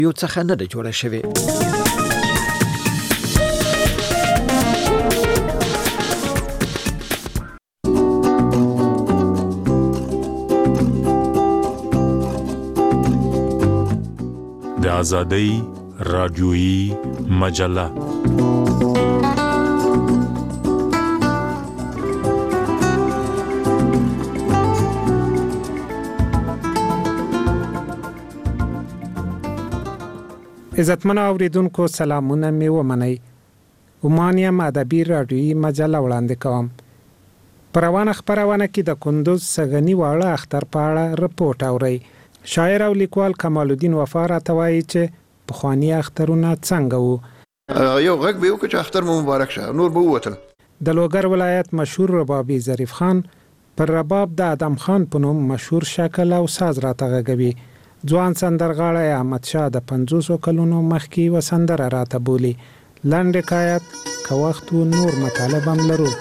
یو څخه نه ده جوړه شوې. د آزادۍ رادیویي مجله. عزتمن اوریدونکو سلامونه می ومنئ. عمانیم ادبي رادیویي مجله وړاندې کوم. په روانه خپرونه کې د کندوز سږني واړه اختر په اړه رپورټ اورئ. شاعر او لیکوال کمال الدین وفا راته وایي چې پخواني اخترونه څنګه وو. یو غږ به وکړي چې اختر مو مبارک شه، نور به ووتل. د لوګر ولایت مشهور ربابي ظریف خان پر رباب د ادم خان په نوم مشهور شکل او ساز راته غږوي. ځوان سندرغاړی احمد شاه د 50 کلونو مخکې و سندره راته بولي. لنډ حکایت که وخت و نور مطالب هم لرو.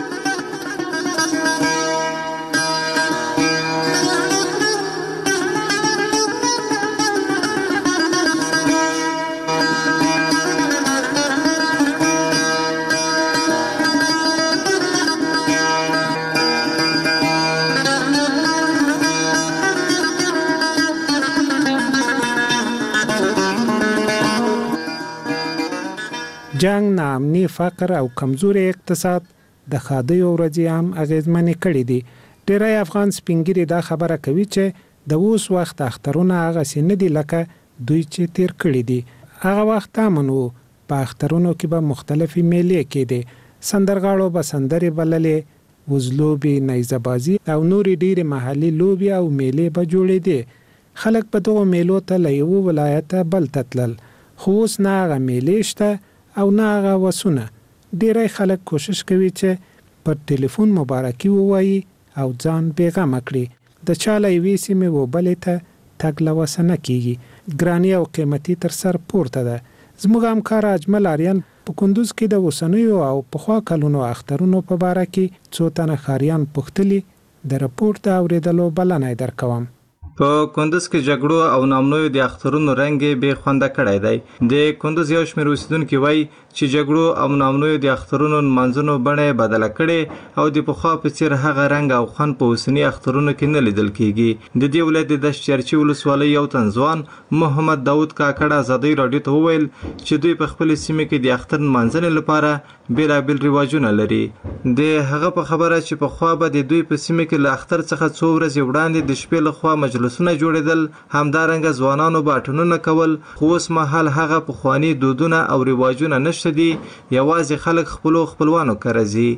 جنگ، ناامني، فقر او کمزوري اقتصاد د خادیو ورځې هم اغیزمنې کړې دي. ډېری افغان سپینګیري دا خبره کوي چې د اوس وخت اخترونه هغسې نه دي لکه دوی چې تیر کړي دي. هغه وخت امن و. په اخترونو کې به مختلفې میلې کېدې. سندرغاړو به سندرې بللې، وزلوبې، نیزه‌بازي او نورې ډېرې محلي لوبې او میلې به جوړېدې. خلک په دغو میلو ته له یوه ولایته بل ته تلل. خو اوس نه هغه میلې شته او نه هغه وسونه. ډېری خلک کوشش کوي چې پر ټلیفون مبارکي ووایي او ځان بېغمه کړي. د چا له یوې سیمې و بلې ته تګ له وسه نه کېږي. ګراني او قیمتي تر سر پورته ده. زموږ همکار اجمل آریان په کندوز کې د اوسنیو او پخوا کلونو اخترونو په باره کې څو تنه ښاریان پوښتلي. د رپورټ د اورېدلو بلنه یې درکوم. په کندوز کې جګړو او نامنویو د اخترونو رنګ بې خونده کړی دی. د کندوز یو شمېر اوسیدونکي وایي چې جګړو او نامنویو د اخترونو نمانځنو بڼه یې بدله کړې او د پخوا په څېر هغه رنګ او خوند په اوسني اخترونو کې نه لیدل کېږي. د دې ولایت د دشت چرچي ولسوالۍ یو تن ځوان محمد داود کاکړ ازادۍ راډیو ته وویل چې دوی په خپلې سیمې کې د اختر نمانځنې لپاره بېلابېل رواجونه لري. د هغه په خبره چې پخوا به د دوی په سیمه کې له اختر څخه څو ورځې وړاندې د شپې لخوا مجلسونه جوړېدل، همدارنګه ځوانانو به اټنونه کول. خو اوس مهال هغه پخواني دودونه او رواجونه نشته دي. یوازې خلک خپلو خپلوانو کره ځي.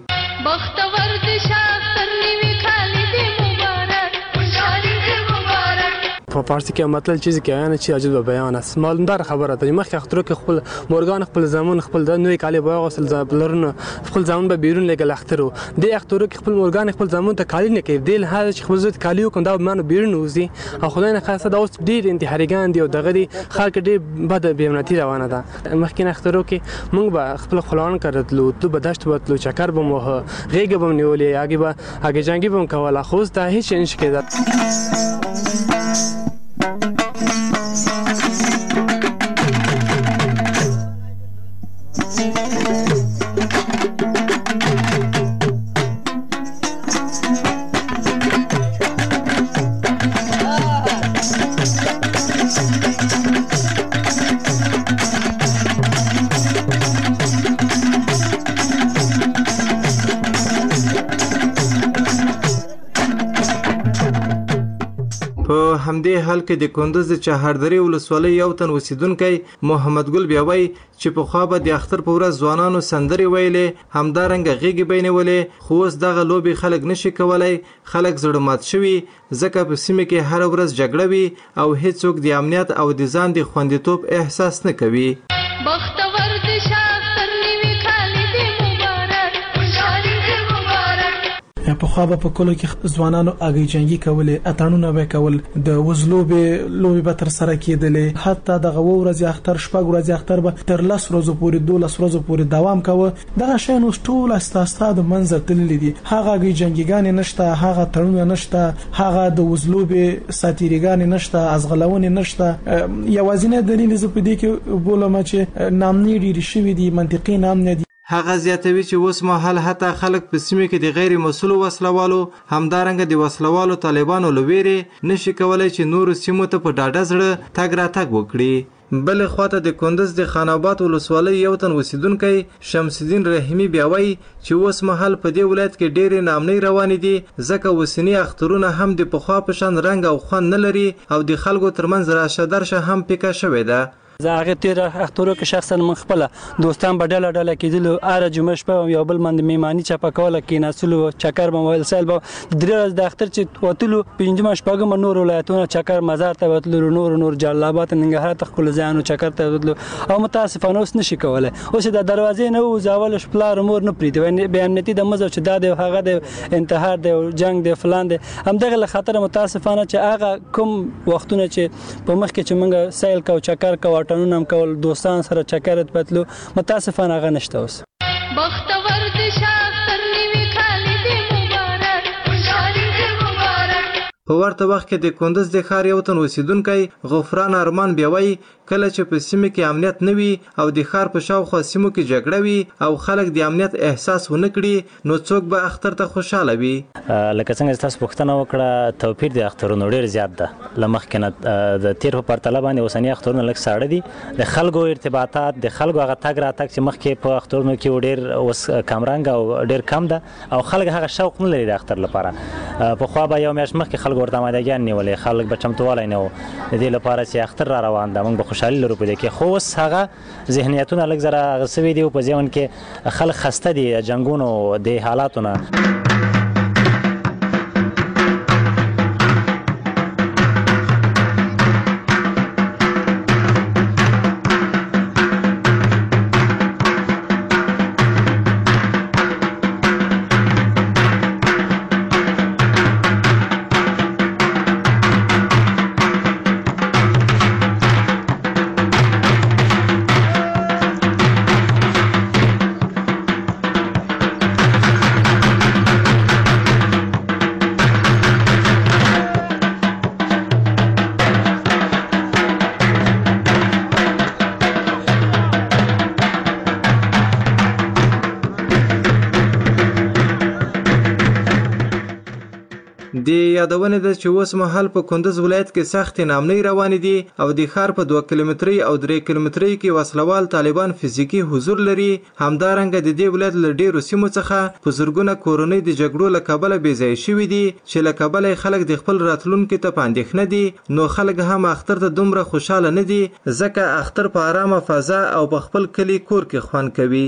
په فارسی کې مطلب چیزی که یعنی چی عجیب بیان است. معلومدار خبره ده. مخکې اخترو کې خپل مورګان خپل زمان خپل د نوې کالی بیا غسل زبلرونه خپل زمان به بیرون لګل اخترو. د اخترو کې خپل مورګان خپل زمان ته کالی نه کوي. دل هغه چې خپل زوت کالی وکم دا منو بیرون وزي. او خدای نه خاصه دا اوس ډیر انتحاریګان دی او دغه دی خلک ډیر بد بیمنتی روانه ده. مخکې اخترو کې موږ به خپل خپلوان کړتلو ته به دشت وتلو چکر به مو غیګ به نیولې هغه جنگي به کوله. خو دا هیڅ نشي کېدل. همدې حال کې د کندوز د چهاردرې ولسوالۍ یو تن اوسیدونکی محمد ګل بیا وایي چې پخوا به د اختر په ورځ ځوانانو سندرې ویلې، همدارنګه غېږې به یې نیولې. خو اوس دغه لوبې خلک نشي کولی. خلک زړه مات شوي ځکه په سیمه کې هره ورځ جګړه وي او هیڅوک د امنیت او د ځان د خوندیتوب احساس نه کوي. په خو په کولو کې ځوانانو اګي جنگي کولې اتانونه به کول د وزلو به لوبي به تر سره کېدلې حتی د غو ورځ اختر شپږ ورځ اختر به تر 10 ورځې پورې 12 ورځې پورې دوام کاوه دغه شی نو ټول استاد منځ تللی دي هغه اګي جنگيګان نشته هغه تړونه نشته هغه د وزلو به ساتيريګان نشته ازغلون نشته یوازینه دلیل ز په دې کې بولم چې نامني ډیر شوی دي منطقي نام نه دي. هغه زیاتوي چې اوس مهال حتی خلک په سیمه کې د غیر مسؤل وسلوالو همدارنګه د وسلوالو طالبانو لويري نشي کولای چې نور سیمو ته په ډاډه زړه تګ راتګ وکړي. بل خواته د کندز د خاناباد ولسوالۍ یو تن اوسیدونکو شمس الدین رحیمی بیاوي چې اوس مهال په دې ولایت کې ډېر نامنۍ روان دي ځکه وسنی اخترونه هم د پخوا په شان رنګ او خوند نه لري او د خلکو ترمنځ راشه درشه هم پیکا شوې ده. زه هغه تیر اخترو کې شخصا من خپل دوستان په ډله کېدلو اره جمعه شپه یو بل من میمانی چپه کوله کې نسلو چکر به موبایل سیل به درې ورځې د اختر چې وتلو پنځمه شپږم نور ولایتونه چکر مزار ته وتلو نور جلابات ننګرهار ته خپل ځانو چکر ته وتلو او متاسفانه اوس نشي کولای اوس د دروازې نه وځول شپلار مور نه پریدي به امنیتي د مزه چې دا د هغه د انتحار د جنگ د فلان د همدغه له خطر متاسفانه چې هغه کوم وختونه چې په مخ کې چې موږ سیل کو چکر کو ټنون هم کول دوستان سره چکرت پتلو متاسفانه هغه نشته اوس. بختور دي شاختر نیوی خالد مبارک خالد مبارک. په ورته وخت کې د کندز د ښار یو تن اوسیدونکی غفران ارمان بیاوي کله چې په سیمه کې امنیت نه وي او د ښار په شاوخوا سیمو کې جګړه وي او خلک د امنیت احساس ونه کړي نو څوک به اختر ته خوشاله وي. لکه څنګه تاسو پوښتنه وکړه توپیر د اخترونو ډیر زیات ده لمخکې نه د تیر په پرتله باندې اوسنی اخترونه لږ ساړه دي د خلکو ارتباطات د خلکو هغه تګ راتګ چې مخکې په اخترونو کې ډیر اوس کمرنګ او ډیر کم ده او خلک هغه شوق نه لري د اختر لپاره. په خو به یو میاشت مخکې خلک ورته آمادګي نیولې خلک به چمتووالی نه و د دې لپاره چې اختر را روان ده موږ خوشحالي لرو په دې کې خو اوس هغه ذهنیتونه لږ زره غسوي دي په ځین کې خلک خسته دي جنگونو د حالاتونه. د یادونه ده چې اوس مهال په کندز ولایت کې سخت نامنۍ روان دي او د ښار په 2 کیلومتري او 3 کیلومتري کې وسلوال طالبان فزیکی حضور لري. همدارنګه د دې ولایت له ډیرو سیمو څخه په زرګونه کورنۍ د جګړو له کبله بې ځای شوي دي چې له کبله خلک د خپل راتلونکي ته په اندېښنه دي نو خلک هم اختر ته دومره خوشاله نه دي ځکه اختر په آرامه فضا او په خپل کلی کور کې خوند کوي.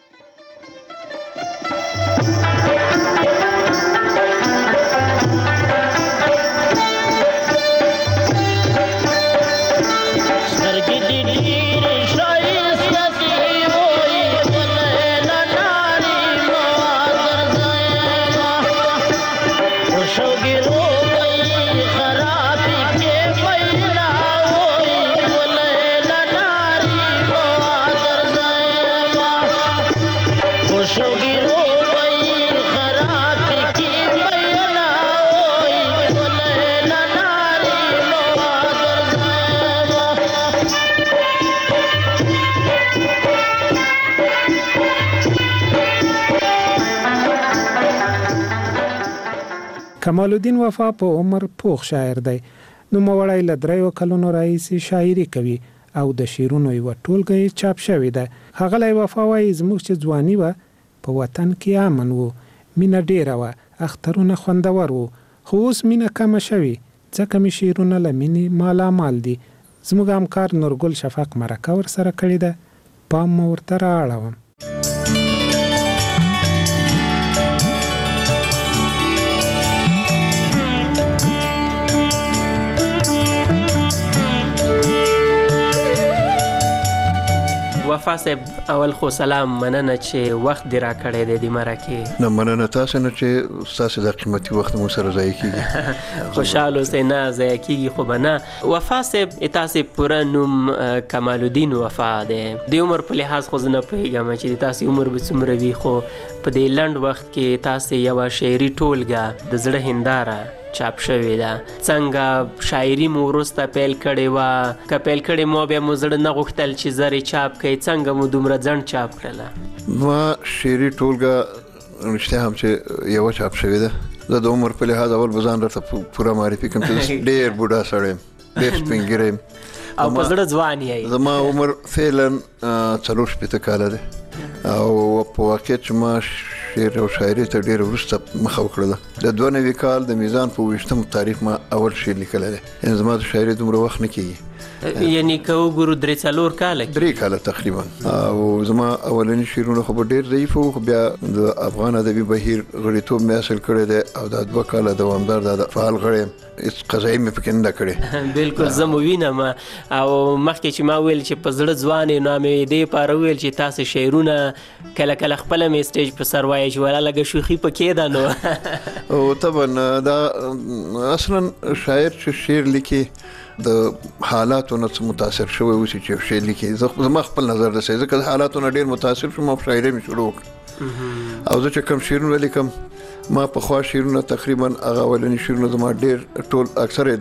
کمال الدین وفا په عمر پوخ شاعر دی. نو موړی له 3 کلونو راهیسې شاعري کوي او د شعرونو یو ټولګه چاپ شوې ده. هغه له وفا وايي زموږ چې ځواني و په وطن کې امن وو مینه ډیره و اخترونه خوندور وو خو اوس مینه کم شوي ځکه می شعرونه له مینې مالا مال دي. زموږ همکار نورګل شفق مرکه ور سره کړې ده پام ورته راړوم. وفا صاحب اول خو سلام، مننه چې وخت دې را کړی دی د مرکې. نه مننه تاسو نه چې تاسو د قیمتي وخت مو سره ضایع کیږي. خوشاله اوسئ. نه ضایع کیږي خو به نه. وفا صاحب تاسو پوره نوم کمال الدین وفا دی. د عمر په لحاظ خو زه نه پوهېږم چې تاسو عمر به څومره وي، خو په دې لنډ وخت کې تاسو یوه شعري ټولګه د زړه هنداره چاپ شوې ده. څنګه شاعري مو وروسته پیل کړې وه؟ که پیل کړې مو بیا مو زړه نه غوښتل چې زر یې چاپ کړئ؟ څنګه مو دومره ځنډ چاپ کړله؟ ما شعري ټولګه رښتیا هم چې یوه چاپ شوې ده. زه د عمر په لحاظ اول به ځان راته پوره معرفي کړم چې ډېر بوډا سړی یم، ډېر سپین ږیری یم او په زړه ځوان یې. زما عمر فعلا 64 کاله دی او په واقعیت چې ما شعر او شاعري ته ډېر وروسته مخه وکړله. د 92 کال د میزان په 28 تاریخ ما اول شعر لیکلی دی. یعنې زما د شاعري دومره وخت نه کېږي. یعنی که وګورو 3-4 کاله 3 کاله تقریبا. او زما اولني شعرونه خو به ډېر ضعیف وو، خو بیا د افغان ادبي بهیر غړیتوب مې حاصل کړی دی او دا 2 کاله دوامدار د فعال غړی یم. هېڅ قضایي مې پکې نه ده کړې. بلکل زه مو وینم. او مخکې چې ما ویل چې په زړه ځوان یې، نو مې دې لپاره وویل چې تاسو شعرونه کله کله خپله مې سټیج په سر وایي چې ولا لږه شوخي پکې ده. نو او طبعا دا اصلا شاعر چې شعر لیکي د حالاتو نه متاثر شوی اوسي چې شعر لیکي. زما خپل نظر ده ځکه د حالاتو نه ډېر متاثر شوم او شاعري مې شروع وکړه. او زه چې کوم شعرونه لیکم، ما پخوا شعرونه تقریبا هغه اولني شعرونه زما ډېر ټول اکثر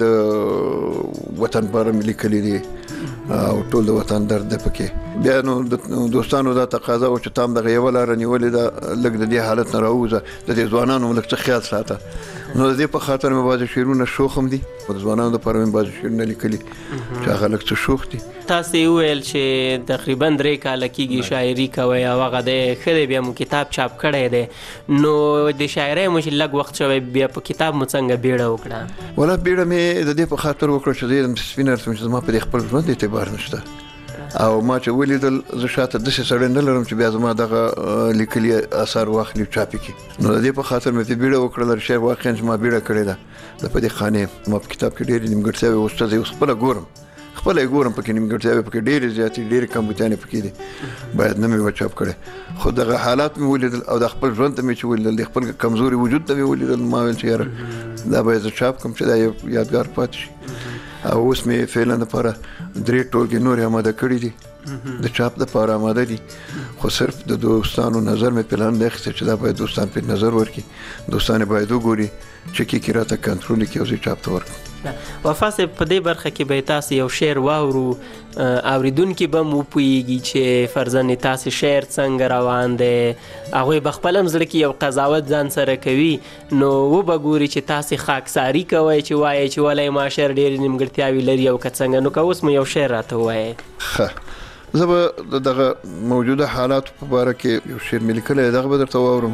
د وطن لپاره مې لیکلي دي او ټول د وطن درد دی پکې. بیا نو د دوستانو دا تقاضا و چې تام دغه یوه لاره نیولې ده، لږ د دې حالت نه راووځه، د دې ځوانانو لږ څه خیال ساته. نو د دې په خاطر مې بعضې شعرونه شوخ هم دي او د ځوانانو دپاره مې بعضې شعرونه لیکلي چې هغه لږ څه شوخ دي. تاسو یې وویل چې تقریبا 3 کاله کېږي شاعري کوئ او هغه دی ښه دی، بیا مو کتاب چاپ کړی دی. نو د شاعرۍ مو چې لږ وخت شوی، بیا په کتاب مو څنګه بیړه وکړه؟ ولا بیړه مې د دې په خاطر وکړه چې زه سپینر شوم چې زما په دې خپل ژوند اعتبار نشته. او ما چې ولیدل زه شاته داسې سړی نه لرم چې بیا زما دغه لیکلي اثار واخلي چاپ کړي. نو د دې په خاطر مې بیړه وکړله. رښتیا واقعا چې ما بیړه کړې ده. د په دې خانې ما په کتاب کې ډېرې نیمګړتیاوې اوس ته زه اوس خپله ګورم پکې نیمګړتیاوې پکې ډېرې زیاتې ډېرې کمبودیانې پکې دي، باید نه مې و چاپ کړی. خو دغه حالات مې ولیدل او د خپل ژوند ته مې چې ولیدل، د خپل کمزوري وجود ته مې ولیدل، ما ویل چې یاره دا باید زه چاپ کړم چې دا یو یادګار پاتې شي. او اوس مې فعلا دپاره 3 ټولګې نورې اماده کړي دي، د چاپ دپاره اماده دي. خو صرف د دوستانو نظر مې پلان دی اخیستی چې دا باید دوستان پرې نظر ورکړي، دوستان باید وګوري چې کې راته کنټرول کړي او زه چاپ ته ورکړم. وفا صاحب په دې برخه کې به تاسو یو شعر واورو، اوریدونکي به مو وپوهېږي چې فرضاً تاسو شعر څنګه روان دی، هغوی به خپل هم زړه کې یو قضاوت ځان سره کوي. نو وبه ګوري چې تاسو خاکساري کوئ چې وایئ چې ولی ما شعر ډېرې نیمګړتیاوې لري او که څنګه. نو که اوس مو یو شعر راته ووایئ. ښه، زه به دغه موجوده حالاتو په باره کې یو شعر مې لیکلی، دغه به درته واورم.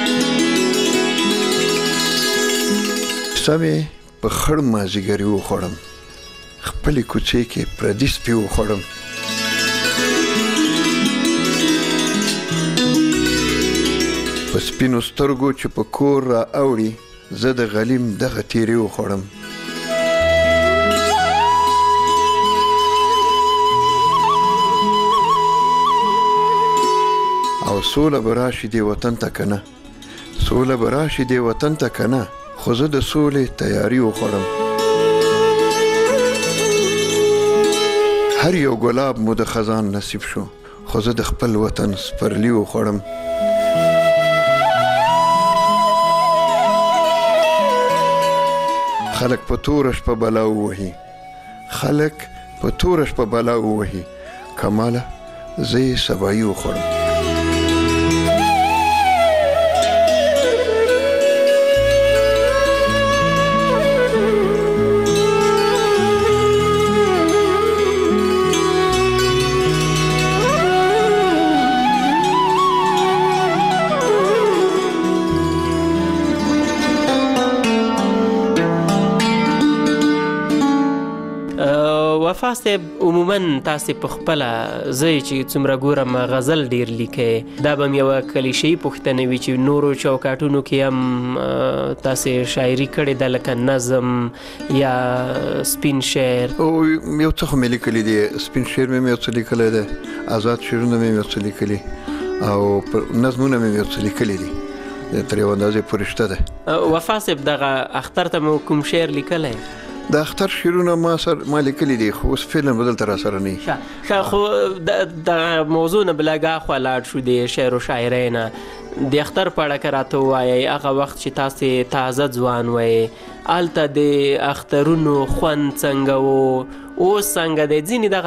سمې په خړ مازیګري وخوړم، خپلې کوڅې کې پردي سپي وخوړم. په سپینو سترګو چې په کور را اوړي، زه د غلیم دغه تیرې وخوړم. او سوله به راشي دې وطن ته که نه، سوله به راشي دې وطن ته که نه، خو زه د سولې تیاري وخوړم. هر یو ګلاب مو د خزان نصیب شو، خو زه د خپل وطن سپرلی وخوړم. خلک په توره شپه بلا ووهي، خلک په توره شپه بلا ووهي، کماله زه یې سبایي وخوړم. وفا وفا صاحب عموما تاسو په خپل ځای چې څومره ګورم غزل ډیر لیکي دا به یو کلیشې پوښتنه وي چې نورو چوکاټونو کې هم تاسو شاعري کړې ده لکه نظم یا سپین شعر او یو څه مې لیکلي دي سپین شعر مې یو څه لیکلی دی آزاد شعرونه مې یو څه لیکلي او نظمونه مې یو څه لیکلي دي تر یو اندازې پورې شته ده. وفا صاحب دغه اختر ته مو کوم شعر لیکلی د اختر شعرونه ما لیکلي دي خو اوس فعلا بدلته راسره نه ښه خو د موضوع نه بلګا خوا لاړ شو د شعر و شاعرۍ نه د اختر په اړه که راته ووایئ هغه وخت چې تاسې تازه ځوان وئ هلته د اخترونو خوند څنګه و اوس څنګه دی ځینې دغه